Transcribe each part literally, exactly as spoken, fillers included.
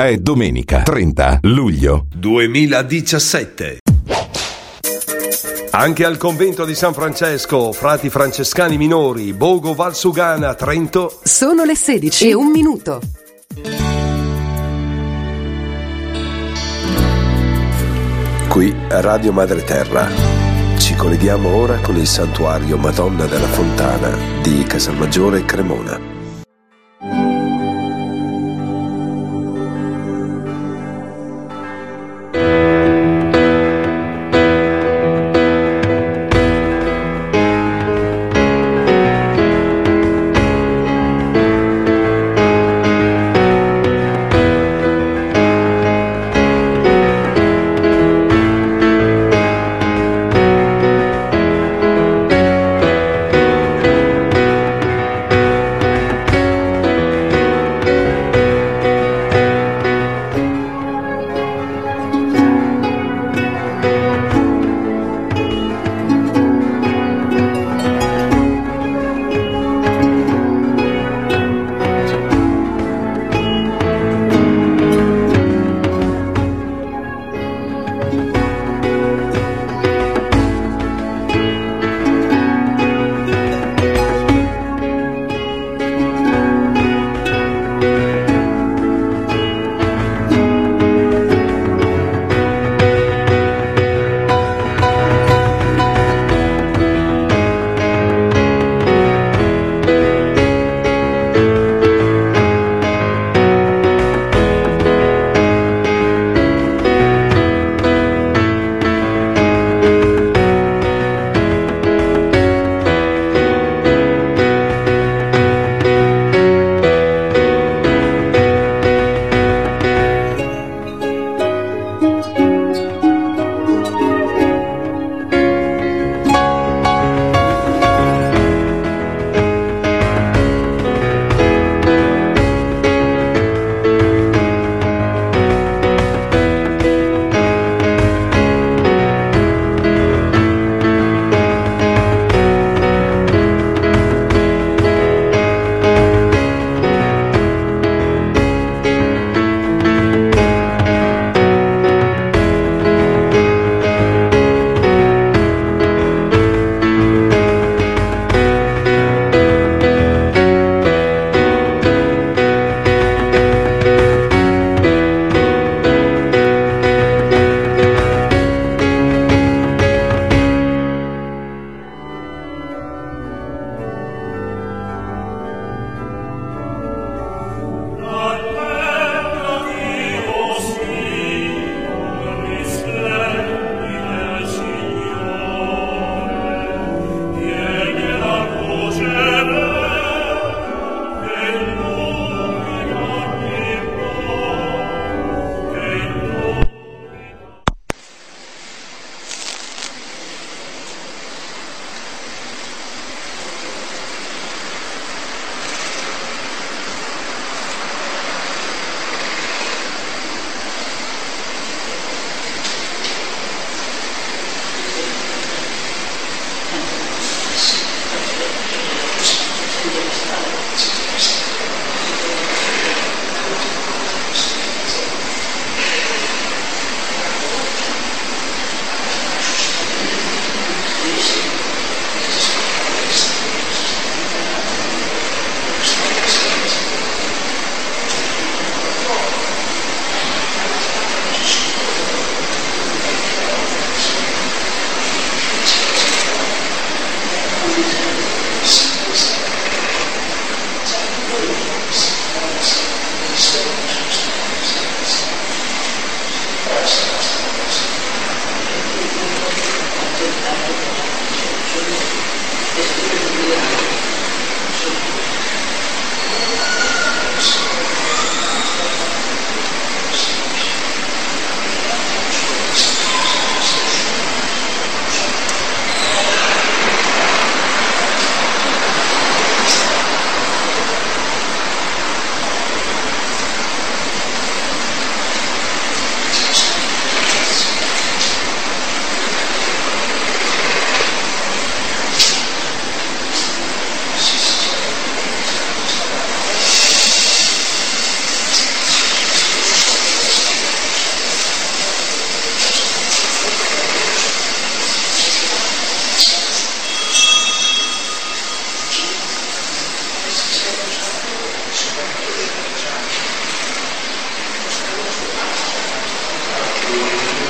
È domenica trenta luglio duemiladiciassette. Anche al convento di San Francesco, frati francescani minori, Bogo Valsugana, Trento. Sono le sedici e un minuto. Qui Radio Madre Terra. Ci colleghiamo ora con il santuario Madonna della Fontana di Casalmaggiore Cremona.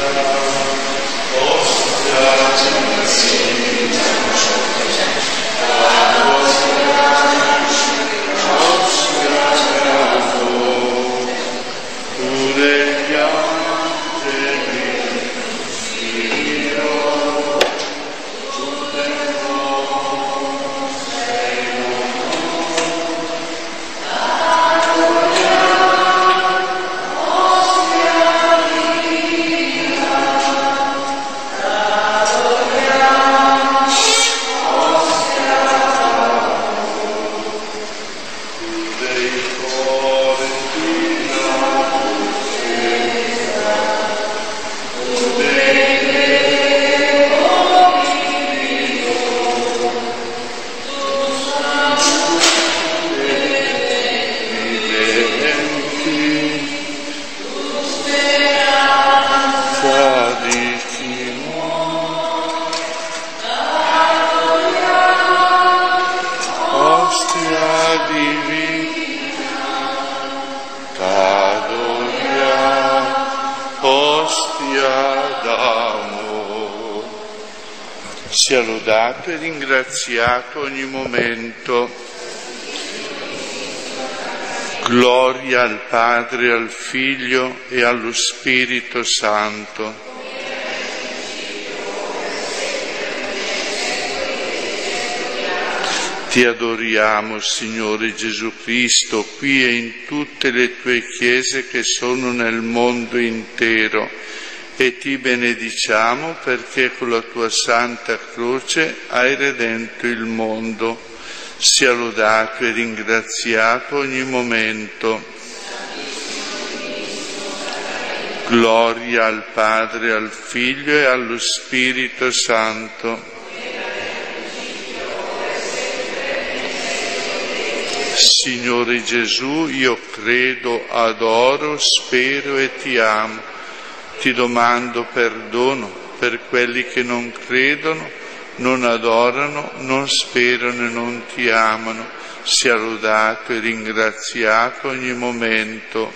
Sia lodato e ringraziato ogni momento. Gloria al Padre, al Figlio e allo Spirito Santo. Ti adoriamo, Signore Gesù Cristo, qui e in tutte le tue chiese che sono nel mondo intero, e ti benediciamo perché con la tua santa croce hai redento il mondo. Sia lodato e ringraziato ogni momento. Gloria al Padre, al Figlio e allo Spirito Santo. Signore Gesù, io credo, adoro, spero e ti amo. Ti domando perdono per quelli che non credono, non adorano, non sperano e non ti amano. Sia lodato e ringraziato ogni momento.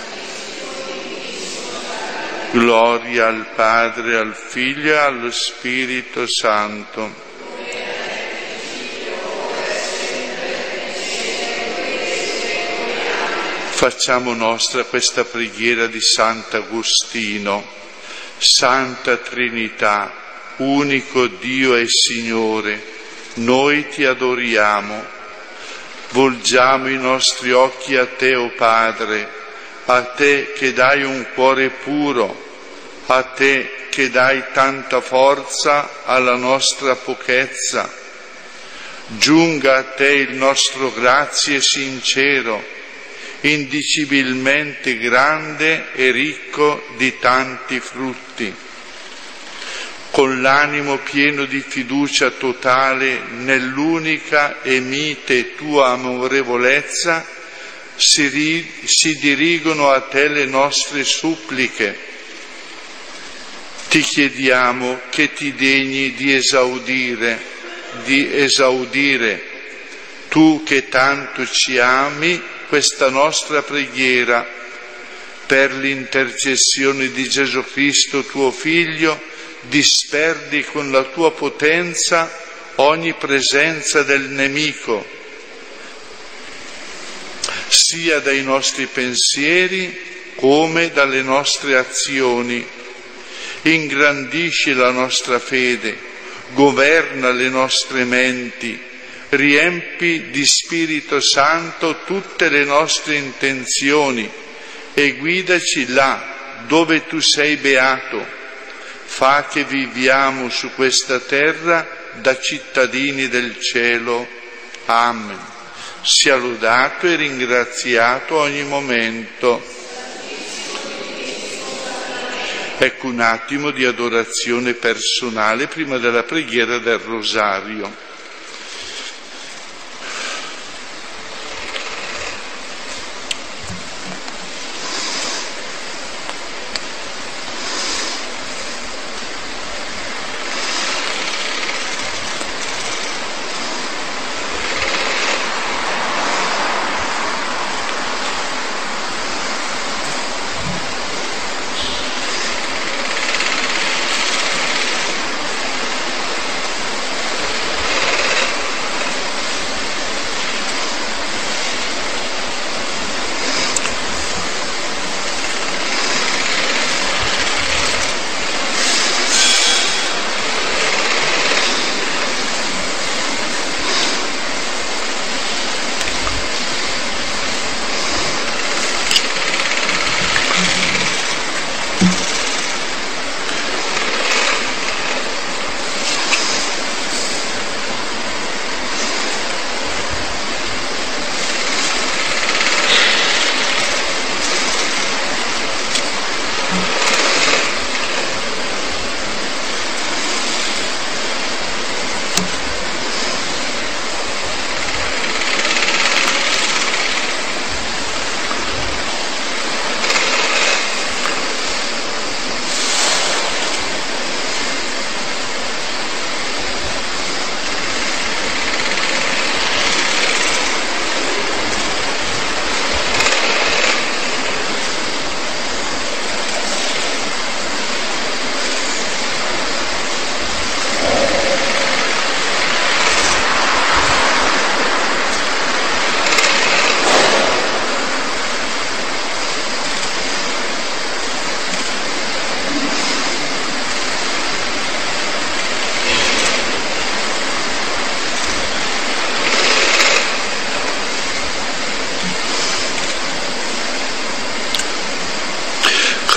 Gloria al Padre, al Figlio e allo Spirito Santo. Facciamo nostra questa preghiera di Sant'Agostino. Santa Trinità, unico Dio e Signore, noi ti adoriamo. Volgiamo i nostri occhi a te, o Padre, a te che dai un cuore puro, a te che dai tanta forza alla nostra pochezza. Giunga a te il nostro grazie sincero, indicibilmente grande e ricco di tanti frutti. Con l'animo pieno di fiducia totale nell'unica e mite tua amorevolezza, si, ri, si dirigono a te le nostre suppliche. Ti chiediamo che ti degni di esaudire, di esaudire, tu che tanto ci ami, questa nostra preghiera, per l'intercessione di Gesù Cristo, tuo Figlio, disperdi con la tua potenza ogni presenza del nemico, sia dai nostri pensieri come dalle nostre azioni. Ingrandisci la nostra fede, governa le nostre menti, riempi di Spirito Santo tutte le nostre intenzioni e guidaci là dove tu sei beato. Fa che viviamo su questa terra da cittadini del cielo. Amen. Sia lodato e ringraziato ogni momento. Ecco un attimo di adorazione personale prima della preghiera del Rosario.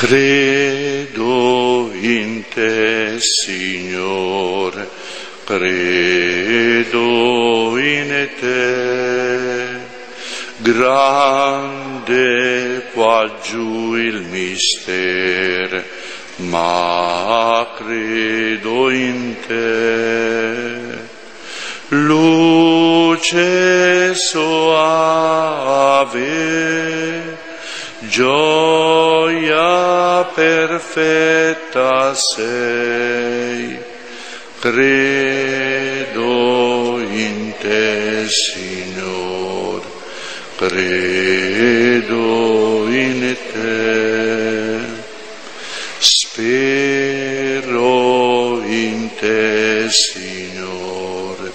Credo in te, Signore, credo in te, grande qua giù il mistero, ma credo in te. Luce soave, gioia perfetta sei, credo in te, Signore, credo in te, spero in te, Signore,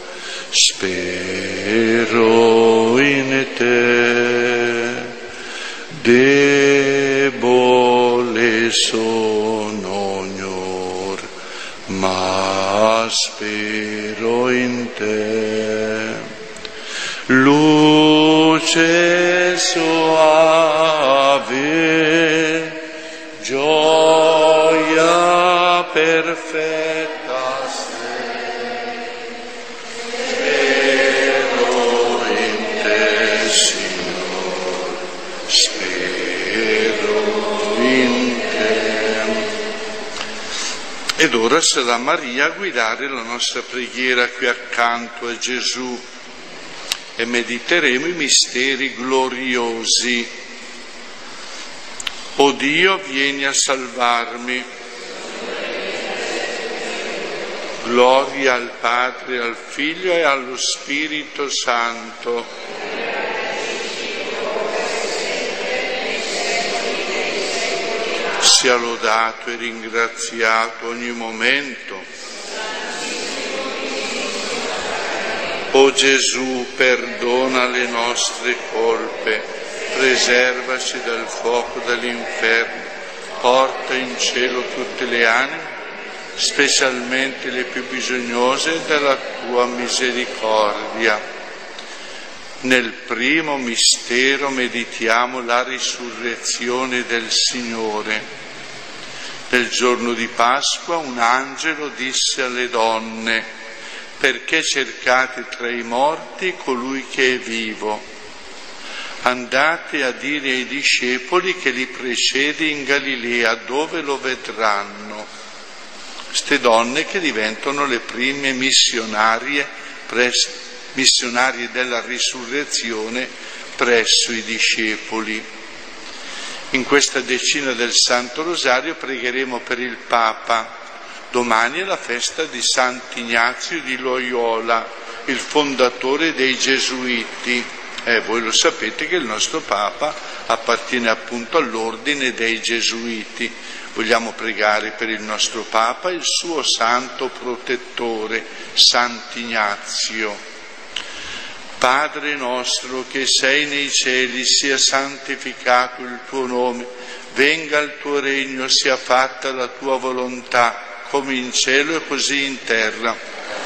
spero in te, debole sono ognor, ma spero in te. Luce soave, gioia perfetta sei, spero in te, Signore, spero in te. Ed ora sarà Maria a guidare la nostra preghiera qui accanto a Gesù e mediteremo i misteri gloriosi. O Dio, vieni a salvarmi. Gloria al Padre, al Figlio e allo Spirito Santo. Sia lodato e ringraziato ogni momento. O Gesù, perdona le nostre colpe, preservaci dal fuoco dell'inferno, porta in cielo tutte le anime, specialmente le più bisognose della tua misericordia. Nel primo mistero meditiamo la risurrezione del Signore. Nel giorno di Pasqua un angelo disse alle donne: perché cercate tra i morti colui che è vivo? Andate a dire ai discepoli che li precede in Galilea, dove lo vedranno. Queste donne che diventano le prime missionarie, pres- missionarie della risurrezione presso i discepoli. In questa decina del Santo Rosario pregheremo per il Papa. Domani è la festa di Sant'Ignazio di Loyola, il fondatore dei Gesuiti. Eh, voi lo sapete che il nostro Papa appartiene appunto all'ordine dei Gesuiti. Vogliamo pregare per il nostro Papa, il suo santo protettore, Sant'Ignazio. Padre nostro che sei nei cieli, sia santificato il tuo nome, venga il tuo regno, sia fatta la tua volontà, come in cielo e così in terra.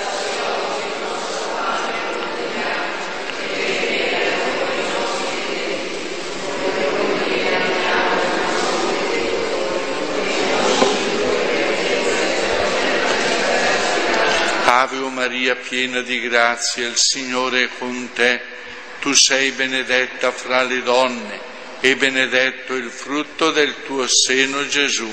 Ave o Maria, piena di grazia, il Signore è con te. Tu sei benedetta fra le donne e benedetto il frutto del tuo seno, Gesù.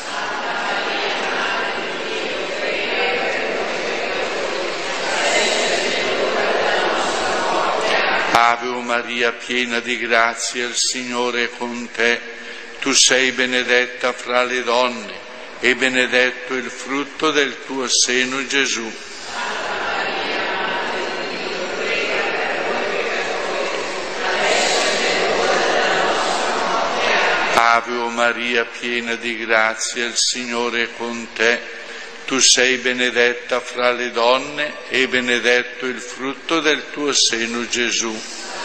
Ave o Maria, piena di grazia, il Signore è con te. Tu sei benedetta fra le donne e benedetto il frutto del tuo seno, Gesù. Ave o Maria, piena di grazia, il Signore è con te. Tu sei benedetta fra le donne e benedetto il frutto del tuo seno, Gesù.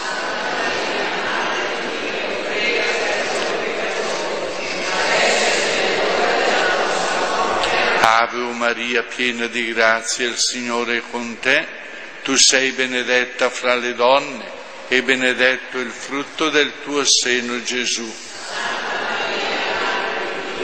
Ave o Maria, piena di grazia, il Signore è con te. Tu sei benedetta fra le donne e benedetto il frutto del tuo seno, Gesù.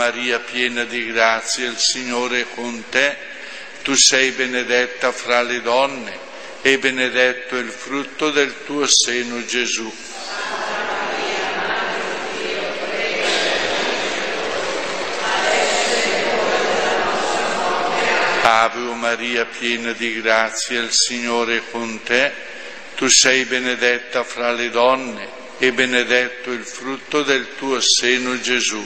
Maria, piena di grazia, il Signore è con te. Tu sei benedetta fra le donne e benedetto è il frutto del tuo seno, Gesù. Ave Maria, piena di grazia, il Signore è con te. Tu sei benedetta fra le donne e benedetto il frutto del tuo seno, Gesù.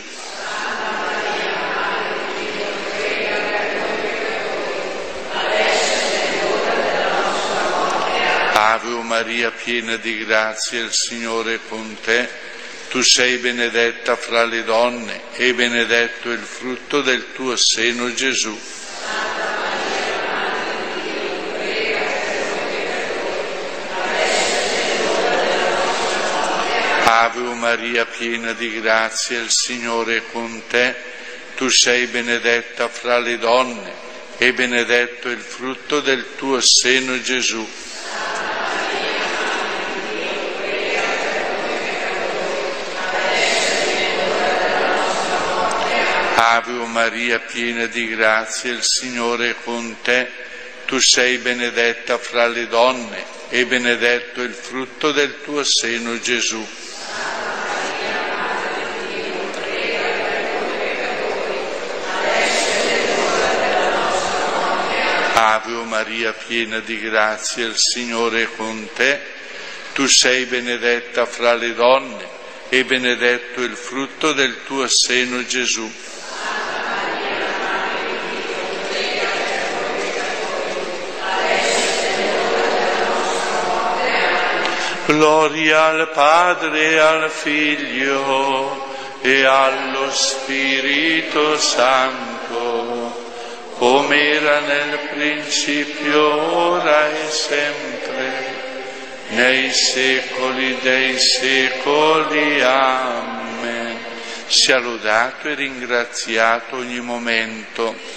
Ave Maria, piena di grazia, il Signore è con te. Tu sei benedetta fra le donne e benedetto il frutto del tuo seno, Gesù. Ave Maria, piena di grazia, il Signore è con te. Tu sei benedetta fra le donne e benedetto il frutto del tuo seno, Gesù. Ave Maria, piena di grazia, il Signore è con te. Tu sei benedetta fra le donne e benedetto il frutto del tuo seno, Gesù. Ave Maria, piena di grazia, il Signore è con te. Tu sei benedetta fra le donne e benedetto il frutto del tuo seno, Gesù. Gloria al Padre, al Figlio e allo Spirito Santo, come era nel principio, ora e sempre, nei secoli dei secoli. Amen. Sia lodato e ringraziato ogni momento.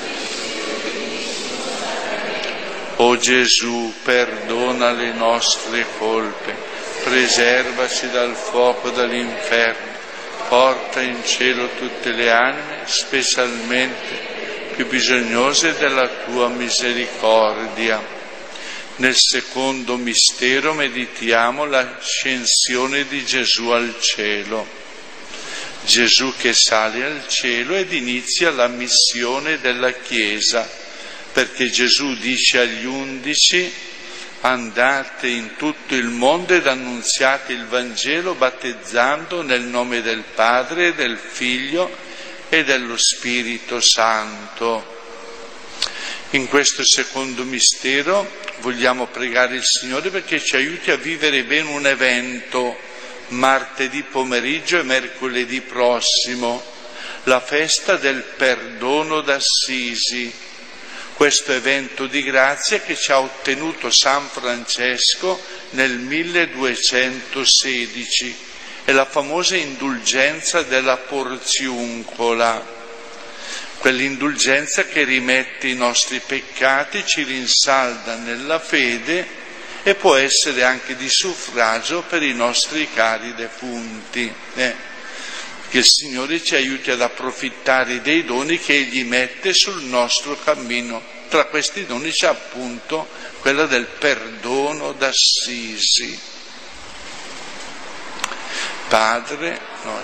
O Gesù, perdona le nostre colpe, preservaci dal fuoco dell'inferno, porta in cielo tutte le anime, specialmente più bisognose della tua misericordia. Nel secondo mistero meditiamo l'ascensione di Gesù al cielo. Gesù che sale al cielo ed inizia la missione della Chiesa, perché Gesù dice agli undici: andate in tutto il mondo ed annunziate il Vangelo battezzando nel nome del Padre, del Figlio e dello Spirito Santo. In questo secondo mistero vogliamo pregare il Signore perché ci aiuti a vivere bene un evento martedì pomeriggio e mercoledì prossimo, la festa del perdono d'Assisi. Questo evento di grazia che ci ha ottenuto San Francesco nel milleduecentosedici, è la famosa indulgenza della Porziuncola, quell'indulgenza che rimette i nostri peccati, ci rinsalda nella fede e può essere anche di suffragio per i nostri cari defunti. Eh? Che il Signore ci aiuti ad approfittare dei doni che Egli mette sul nostro cammino. Tra questi doni c'è appunto quella del perdono d'Assisi. Padre, noi.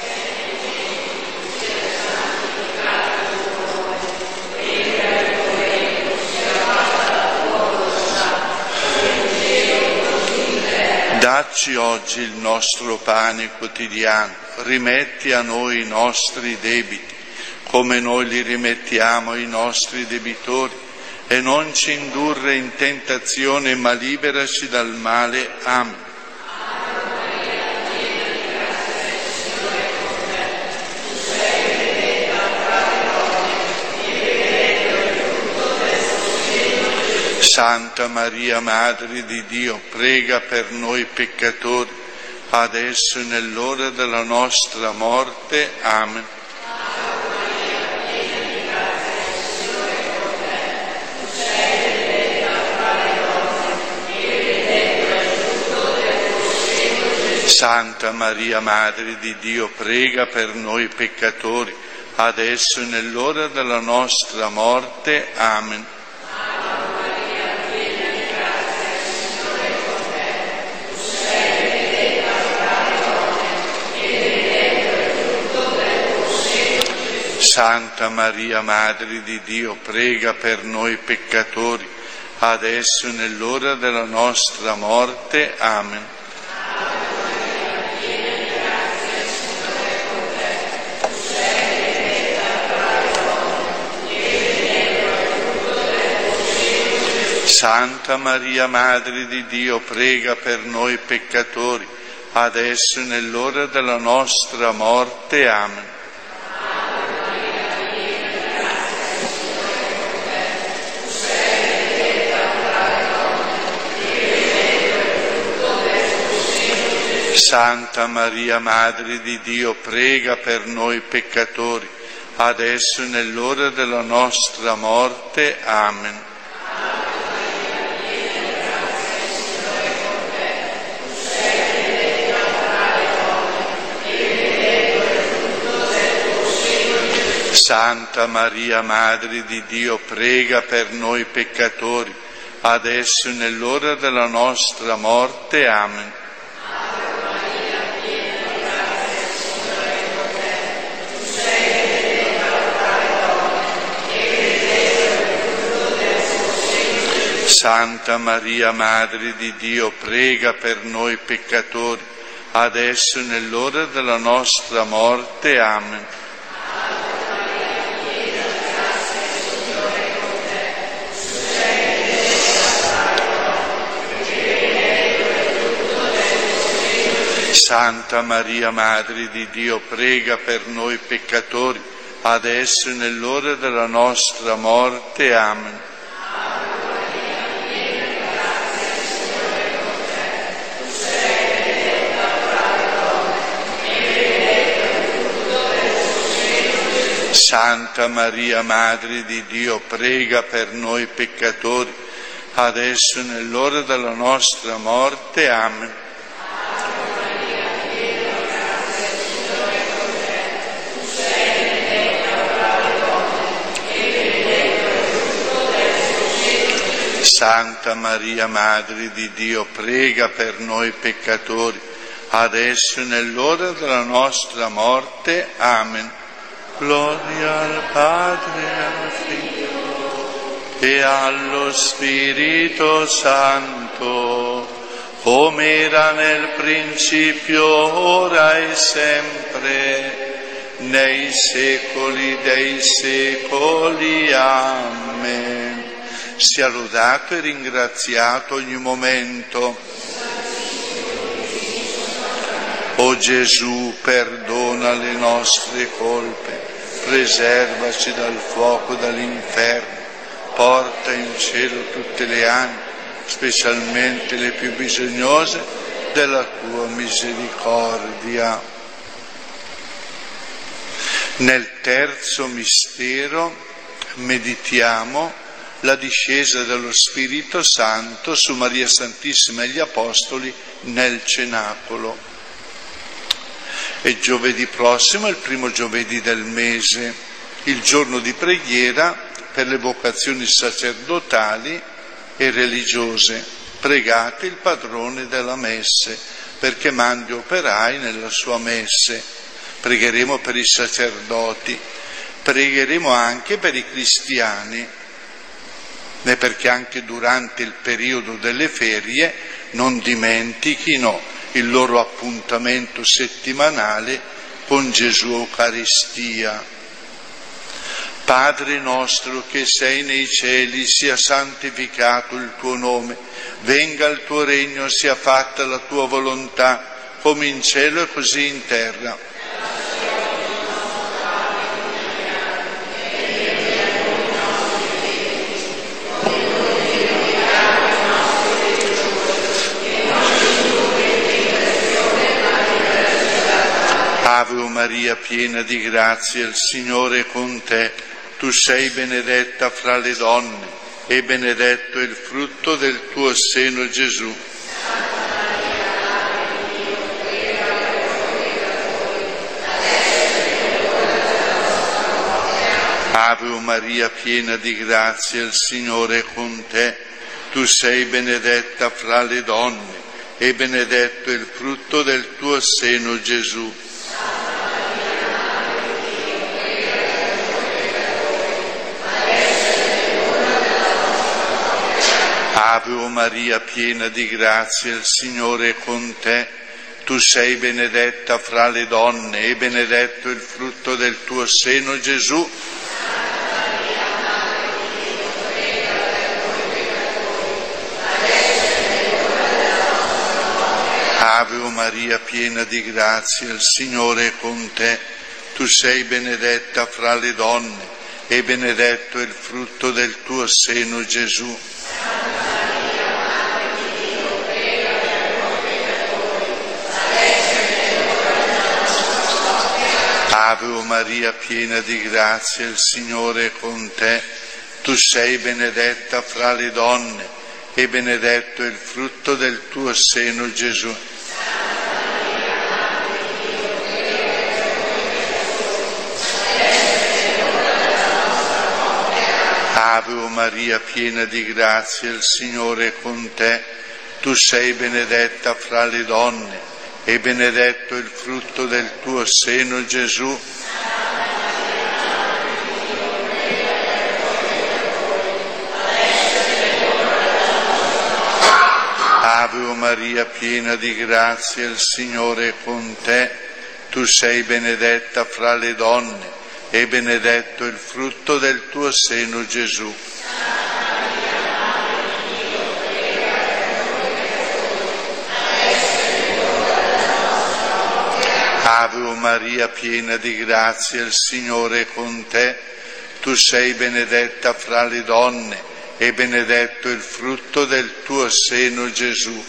Dacci oggi il nostro pane quotidiano, rimetti a noi i nostri debiti, come noi li rimettiamo ai nostri debitori, e non ci indurre in tentazione, ma liberaci dal male. Amen. Santa Maria, Madre di Dio, prega per noi peccatori, adesso e nell'ora della nostra morte. Amen. Santa Maria, Madre di Dio, prega per noi peccatori, adesso e nell'ora della nostra morte. Amen. Santa Maria, Madre di Dio, prega per noi peccatori, adesso e nell'ora della nostra morte. Amen. Santa Maria, Madre di Dio, prega per noi peccatori, adesso e nell'ora della nostra morte. Amen. Santa Maria, Madre di Dio, prega per noi peccatori, adesso e nell'ora della nostra morte. Amen. Santa Maria, Madre di Dio, prega per noi peccatori, adesso e nell'ora della nostra morte. Amen. Santa Maria, Madre di Dio, prega per noi peccatori, adesso e nell'ora della nostra morte. Amen. Santa Maria, Madre di Dio, prega per noi peccatori, adesso e nell'ora della nostra morte. Amen. Santa Maria, Madre di Dio, prega per noi peccatori, adesso e nell'ora della nostra morte. Amen. Santa Maria, Madre di Dio, prega per noi peccatori, adesso e nell'ora della nostra morte. Amen. Gloria al Padre, al Figlio e allo Spirito Santo, come era nel principio, ora e sempre, nei secoli dei secoli. Amen. Sia lodato e ringraziato ogni momento. O Gesù, perdona le nostre colpe, preservaci dal fuoco dall'inferno, porta in cielo tutte le anime, specialmente le più bisognose della tua misericordia. Nel terzo mistero meditiamo la discesa dello Spirito Santo su Maria Santissima e gli Apostoli nel cenacolo. E giovedì prossimo è il primo giovedì del mese, il giorno di preghiera per le vocazioni sacerdotali e religiose. Pregate il padrone della messe perché mandi operai nella sua messe. Pregheremo per i sacerdoti, pregheremo anche per i cristiani, e perché anche durante il periodo delle ferie non dimentichino il loro appuntamento settimanale con Gesù Eucaristia. Padre nostro che sei nei cieli, sia santificato il tuo nome, venga il tuo regno, sia fatta la tua volontà, come in cielo e così in terra. Ave Maria, piena di grazia, il Signore è con te. Tu sei benedetta fra le donne e benedetto è il frutto del tuo seno, Gesù. Ave Maria, piena di grazia, il Signore è con te. Tu sei benedetta fra le donne e benedetto è il frutto del tuo seno, Gesù. Ave Maria, piena di grazia, il Signore è con te. Tu sei benedetta fra le donne e benedetto è il frutto del tuo seno, Gesù. Ave Maria, piena di grazia, il Signore è con te. Tu sei benedetta fra le donne e benedetto è il frutto del tuo seno, Gesù. Ave Maria, piena di grazia, il Signore è con te. Tu sei benedetta fra le donne e benedetto è il frutto del tuo seno, Gesù. Ave Maria, piena di grazia, il Signore è con te. Tu sei benedetta fra le donne e benedetto è il frutto del tuo seno, Gesù. Ave Maria, piena di grazia, il Signore è con te. Tu sei benedetta fra le donne e benedetto è il frutto del tuo seno, Gesù. Ave Maria, piena di grazia, il Signore è con te. Tu sei benedetta fra le donne e benedetto è il frutto del tuo seno, Gesù.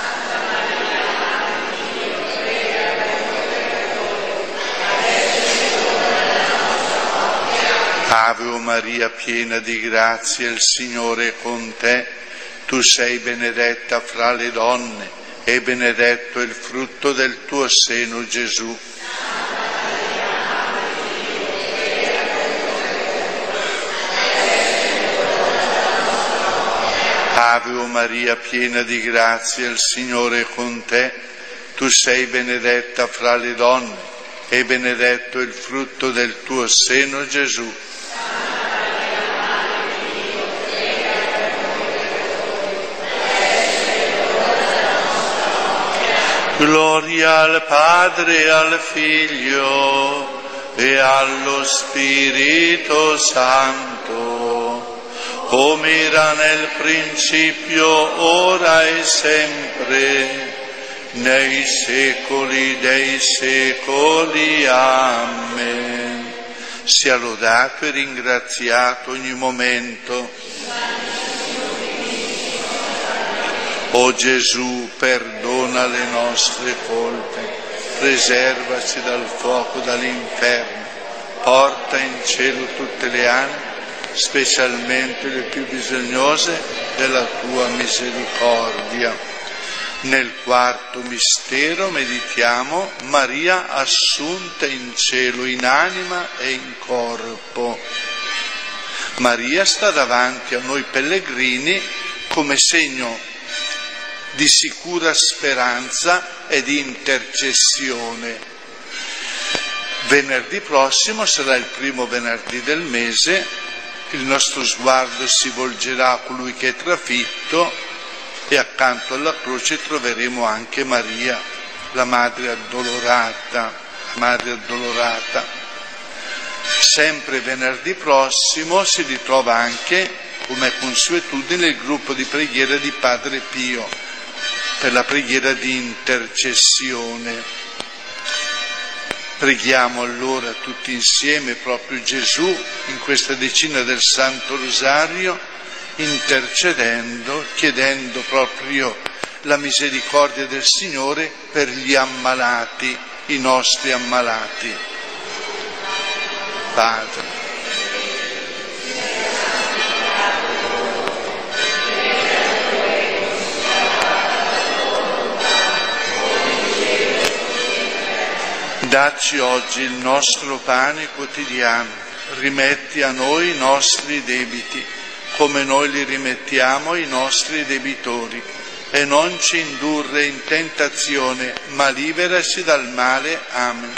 Ave Maria, piena di grazia, il Signore è con te. Tu sei benedetta fra le donne e benedetto è il frutto del tuo seno, Gesù. Ave Maria, piena di grazia, il Signore è con te. Tu sei benedetta fra le donne e benedetto è il frutto del tuo seno, Gesù. Gloria al Padre, al Figlio e allo Spirito Santo, come era nel principio, ora e sempre, nei secoli dei secoli. Amen. Sia lodato e ringraziato ogni momento. O Gesù, perdona le nostre colpe, preservaci dal fuoco dall'inferno, porta in cielo tutte le anime, specialmente le più bisognose della tua misericordia. Nel quarto mistero meditiamo Maria assunta in cielo in anima e in corpo. Maria sta davanti a noi pellegrini come segno di sicura speranza e di intercessione. Venerdì prossimo sarà il primo venerdì del mese, il nostro sguardo si volgerà a colui che è trafitto e accanto alla croce troveremo anche Maria, la Madre addolorata, Madre addolorata. Sempre venerdì prossimo si ritrova anche, come è consuetudine, il gruppo di preghiera di Padre Pio, per la preghiera di intercessione. Preghiamo allora tutti insieme proprio Gesù in questa decina del Santo Rosario, intercedendo, chiedendo proprio la misericordia del Signore per gli ammalati, i nostri ammalati. Padre. Dacci oggi il nostro pane quotidiano rimetti a noi i nostri debiti, come noi li rimettiamo ai nostri debitori, e non ci indurre in tentazione, ma liberaci dal male. Amen.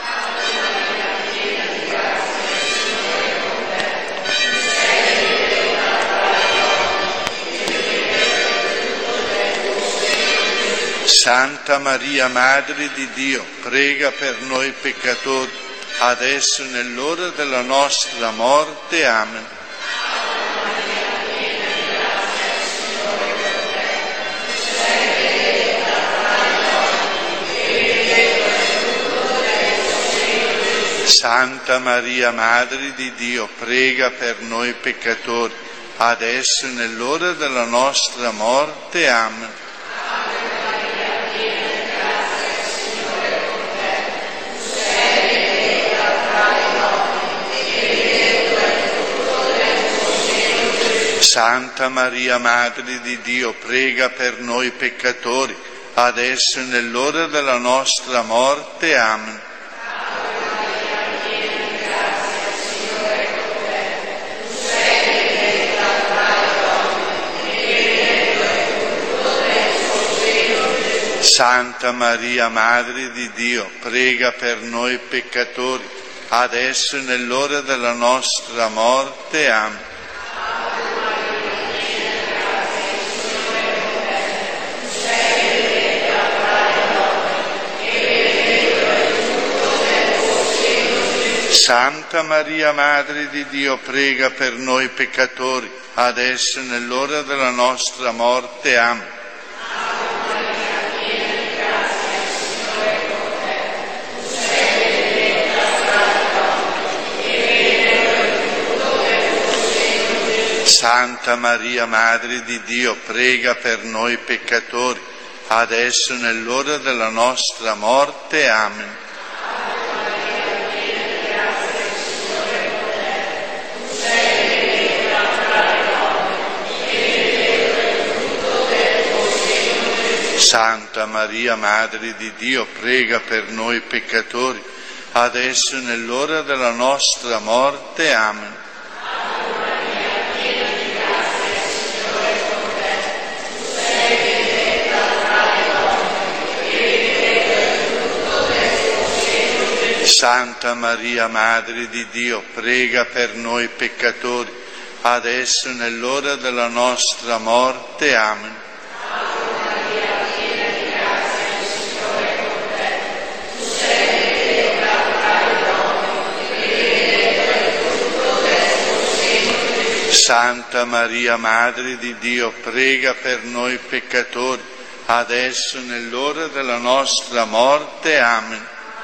Santa Maria, Madre di Dio, prega per noi peccatori, adesso e nell'ora della nostra morte. Amen. Santa Maria, Madre di Dio, prega per noi peccatori, adesso e nell'ora della nostra morte. Amen. Santa Maria, Madre di Dio, prega per noi peccatori, adesso e nell'ora della nostra morte. Amen. Santa Maria, Madre di Dio, prega per noi peccatori, adesso e nell'ora della nostra morte. Amen. Santa Maria, Madre di Dio, prega per noi peccatori, adesso e nell'ora della nostra morte. Amen. Santa Maria, Madre di Dio, prega per noi peccatori, adesso e nell'ora della nostra morte. Amen. Santa Maria, Madre di Dio, prega per noi peccatori, adesso e nell'ora della nostra morte. Amen. Santa Maria, Madre di Dio, prega per noi peccatori, adesso e nell'ora della nostra morte. Amen. Santa Maria, Madre di Dio, prega per noi peccatori, adesso e nell'ora della nostra morte. Amen.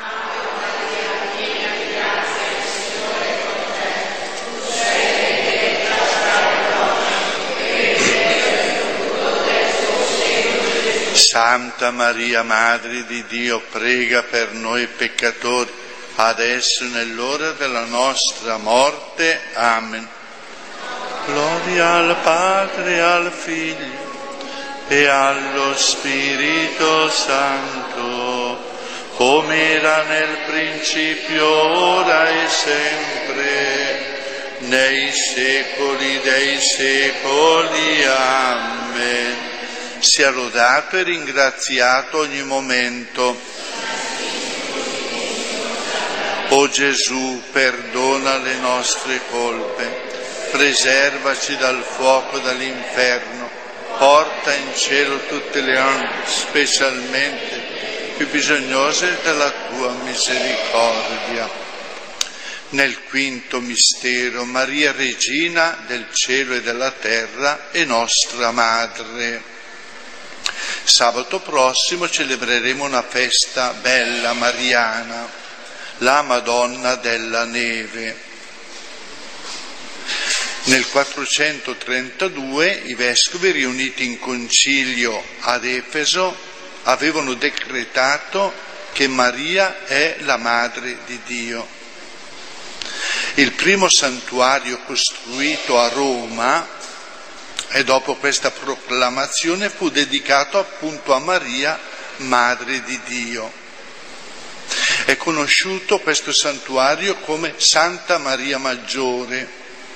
Santa Maria, Madre di Dio, prega per noi peccatori, adesso e nell'ora della nostra morte. Amen. Gloria al Padre, al Figlio e allo Spirito Santo, come era nel principio, ora e sempre, nei secoli dei secoli. Amen. Sia lodato e ringraziato ogni momento. O Gesù, perdona le nostre colpe, preservaci dal fuoco dell'inferno, porta in cielo tutte le anime, specialmente più bisognose della tua misericordia. Nel quinto mistero, Maria Regina del cielo e della terra e nostra Madre. Sabato prossimo celebreremo una festa bella mariana, la Madonna della Neve. Nel quattrocentotrentadue i vescovi riuniti in concilio ad Efeso avevano decretato che Maria è la Madre di Dio. Il primo santuario costruito a Roma, e dopo questa proclamazione, fu dedicato appunto a Maria, Madre di Dio. È conosciuto questo santuario come Santa Maria Maggiore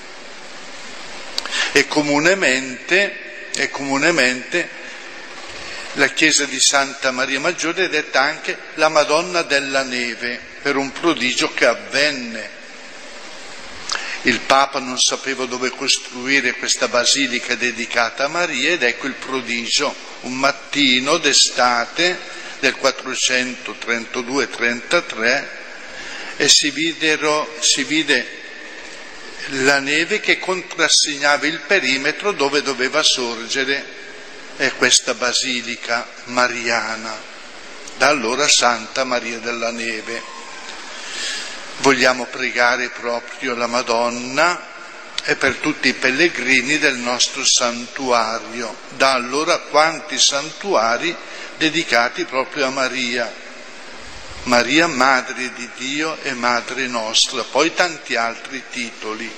e comunemente, e comunemente la chiesa di Santa Maria Maggiore è detta anche la Madonna della Neve, per un prodigio che avvenne. Il Papa non sapeva dove costruire questa basilica dedicata a Maria ed ecco il prodigio. Un mattino d'estate del quattrocentotrentadue trentatré e si, videro, si vide la neve che contrassegnava il perimetro dove doveva sorgere eh, questa basilica mariana. Da allora Santa Maria della Neve. Vogliamo pregare proprio la Madonna e per tutti i pellegrini del nostro santuario. Da allora quanti santuari dedicati proprio a Maria. Maria, Madre di Dio e Madre nostra, poi tanti altri titoli.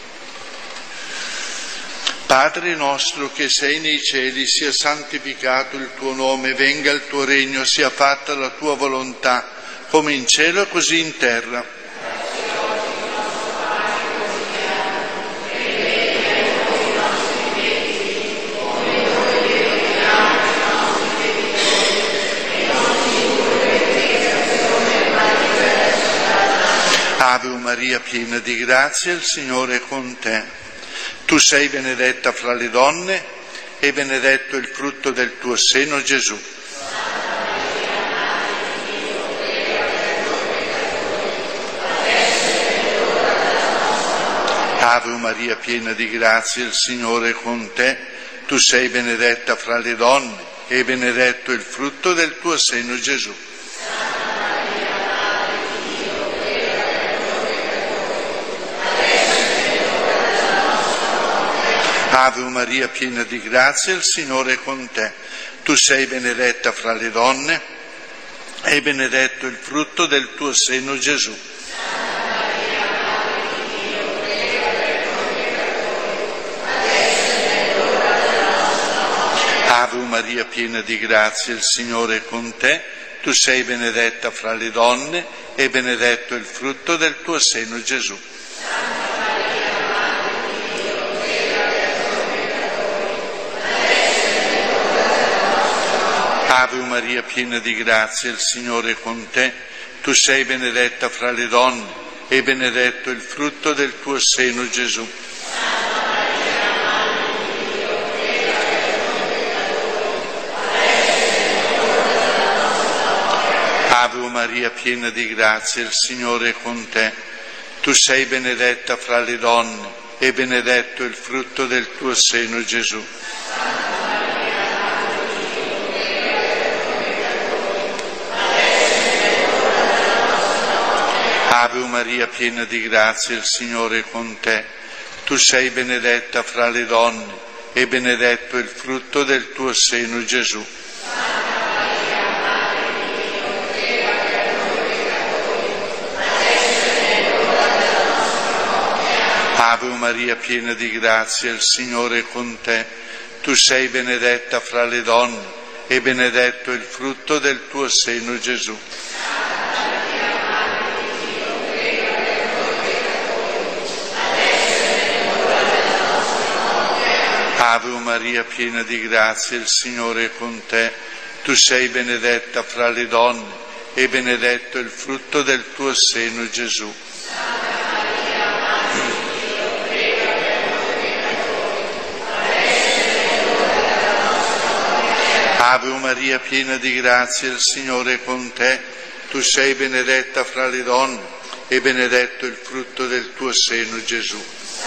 Padre nostro che sei nei cieli, sia santificato il tuo nome, venga il tuo regno, sia fatta la tua volontà, come in cielo e così in terra. Ave Maria, piena di grazia, il Signore è con te. Tu sei benedetta fra le donne e benedetto il frutto del tuo seno, Gesù. Ave Maria, piena di grazia, il Signore è con te. Tu sei benedetta fra le donne e benedetto il frutto del tuo seno, Gesù. Ave Maria, piena di grazia, il Signore è con te. Tu sei benedetta fra le donne e benedetto il frutto del tuo seno, Gesù. Ave Maria, piena di grazia, il Signore è con te. Tu sei benedetta fra le donne e benedetto il frutto del tuo seno, Gesù. Ave Maria, piena di grazia, il Signore è con te. Tu sei benedetta fra le donne e benedetto il frutto del tuo seno, Gesù. Ave Maria, piena di grazia, il Signore è con te. Tu sei benedetta fra le donne e benedetto il frutto del tuo seno, Gesù. Ave Maria, piena di grazia, il Signore è con te. Tu sei benedetta fra le donne e benedetto il frutto del tuo seno, Gesù. Ave Maria, piena di grazia, il Signore è con te. Tu sei benedetta fra le donne e benedetto il frutto del tuo seno, Gesù. Ave Maria, piena di grazia, il Signore è con te. Tu sei benedetta fra le donne e benedetto il frutto del tuo seno, Gesù. Ave Maria, piena di grazia, il Signore è con te. Tu sei benedetta fra le donne e benedetto il frutto del tuo seno, Gesù.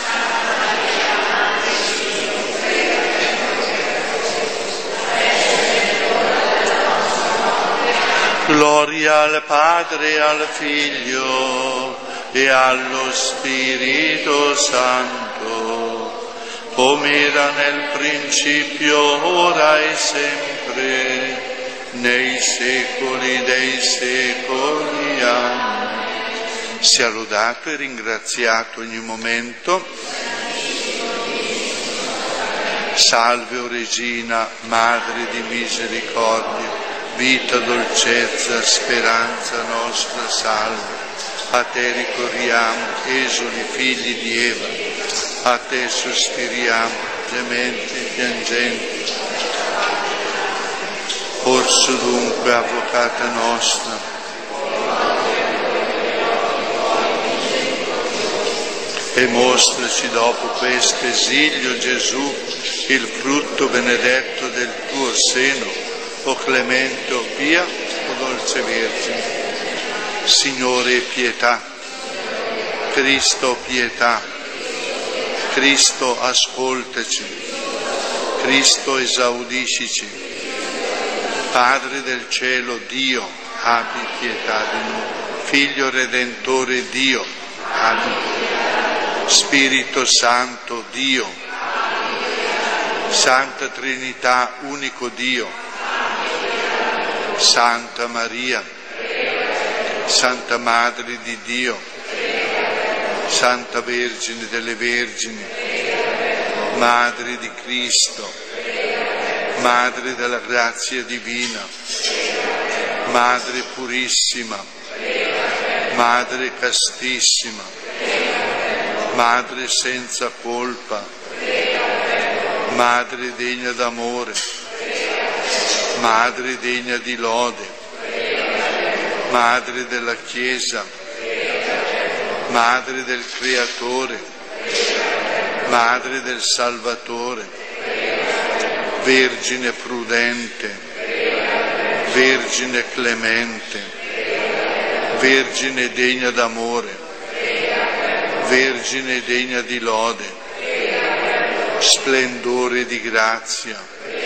Gloria al Padre e al Figlio e allo Spirito Santo, come era nel principio, ora e sempre, nei secoli dei secoli. Amen. Sia lodato e ringraziato ogni momento. Salve, o Regina, Madre di misericordia, vita, dolcezza, speranza nostra, salve. A te ricorriamo, esuli, figli di Eva, a te sospiriamo, gementi, piangenti. Orso dunque, avvocata nostra, e mostraci dopo questo esilio, Gesù, il frutto benedetto del tuo seno, o clemente, o pia, o dolce Vergine. Signore, pietà. Cristo, pietà. Cristo, ascoltaci. Cristo, esaudiscici. Padre del cielo, Dio, abbi pietà di noi. Figlio Redentore, Dio, abbi pietà. Spirito Santo, Dio. Santa Trinità, unico Dio. Santa Maria, Santa Madre di Dio, Santa Vergine delle Vergini, Madre di Cristo, Madre della grazia divina, Madre purissima, Madre castissima, Madre senza colpa, Madre degna d'amore, Madre degna di lode, Madre della Chiesa, Madre del Creatore, Madre del Salvatore, Vergine prudente, Vergine clemente, Vergine degna d'amore, Vergine degna di lode, splendore di grazia,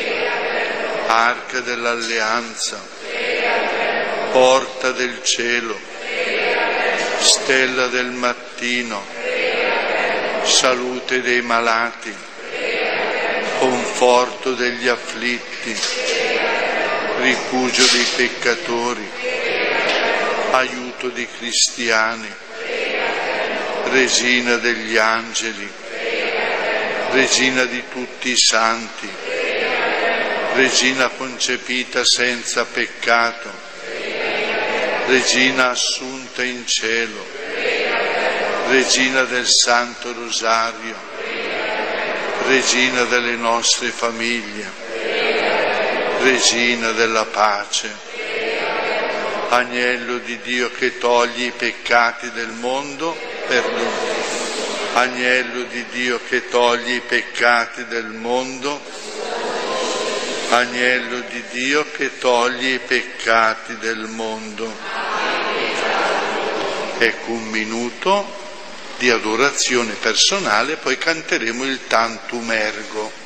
Arca dell'Alleanza, Porta del cielo, Stella del mattino, Salute dei malati, Conforto degli afflitti, Rifugio dei peccatori, Aiuto dei cristiani, Regina degli angeli, Regina di tutti i santi, Regina concepita senza peccato, Regina assunta in cielo, Regina del Santo Rosario, Regina delle nostre famiglie, Regina della pace, Agnello di Dio che toglie i peccati del mondo, perdona. Agnello di Dio che toglie i peccati del mondo, Agnello di Dio che toglie i peccati del mondo. Ecco un minuto di adorazione personale, poi canteremo il Tantum Ergo.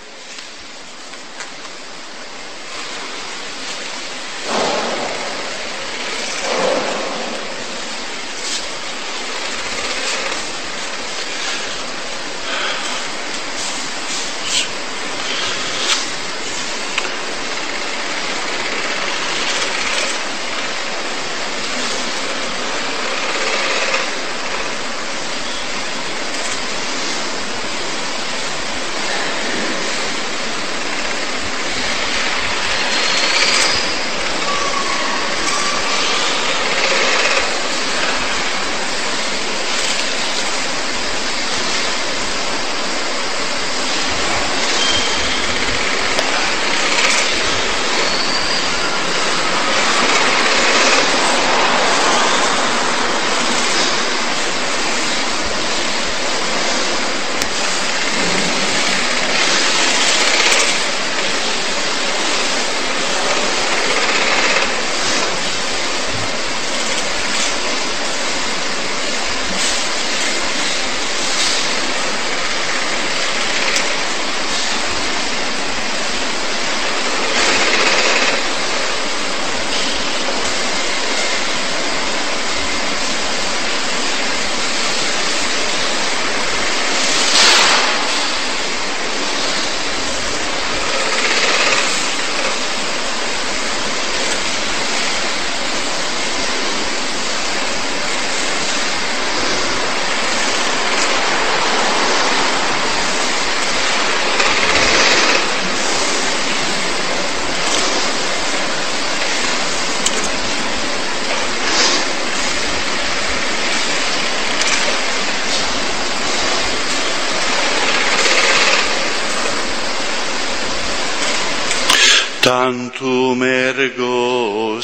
Tantum ergo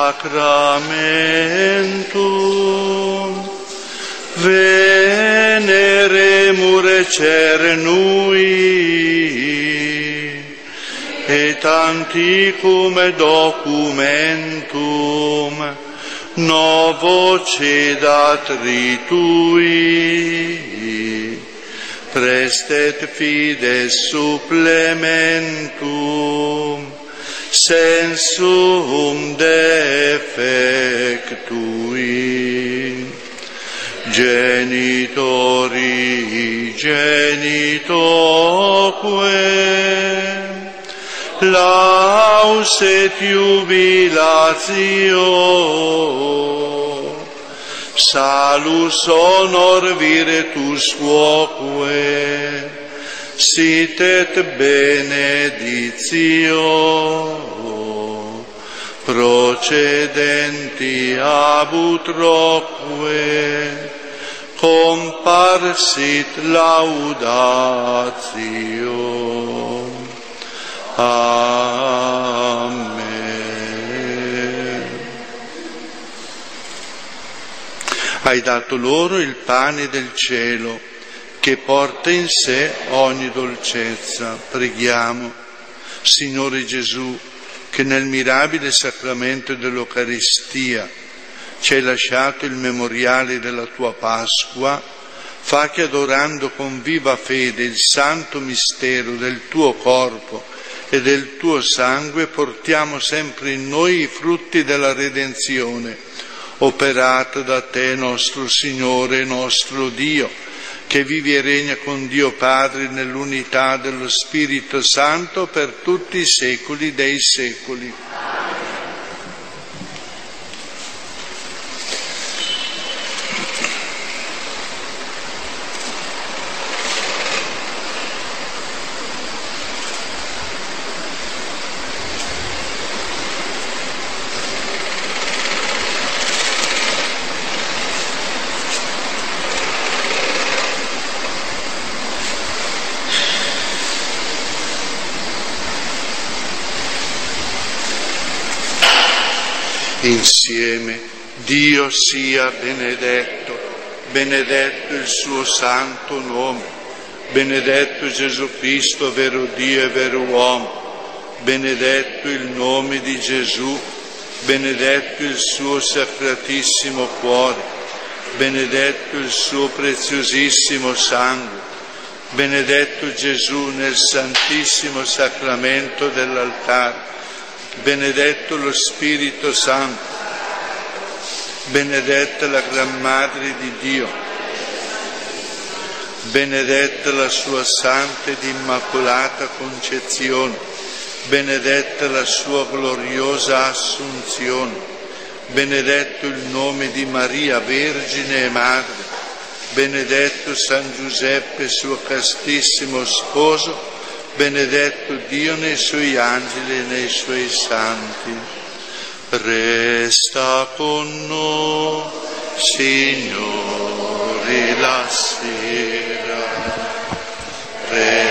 sacramentum veneremur cernui et antiquum documentum novo cedat ritui prestet fides supplementum sensum defectui genitori genitoque laus et jubilatio salus honor virtus quoque sit et beneditio procedenti ab utroque comparsit laudatio. Amen. Hai dato loro il pane del cielo, che porta in sé ogni dolcezza. Preghiamo, Signore Gesù, che nel mirabile sacramento dell'Eucaristia ci hai lasciato il memoriale della tua Pasqua, fa che adorando con viva fede il santo mistero del tuo corpo e del tuo sangue portiamo sempre in noi i frutti della redenzione, operata da te, nostro Signore e nostro Dio, che vivi e regna con Dio Padre nell'unità dello Spirito Santo per tutti i secoli dei secoli. Insieme, Dio sia benedetto, benedetto il suo santo nome, benedetto Gesù Cristo, vero Dio e vero uomo, benedetto il nome di Gesù, benedetto il suo sacratissimo cuore, benedetto il suo preziosissimo sangue, benedetto Gesù nel santissimo sacramento dell'altare, benedetto lo Spirito Santo, benedetta la Gran Madre di Dio, benedetta la sua santa ed immacolata concezione, benedetta la sua gloriosa assunzione, benedetto il nome di Maria, Vergine e Madre, benedetto San Giuseppe, suo castissimo sposo, benedetto Dio nei suoi angeli e nei suoi santi. Resta con noi, Signore, la sera. Resta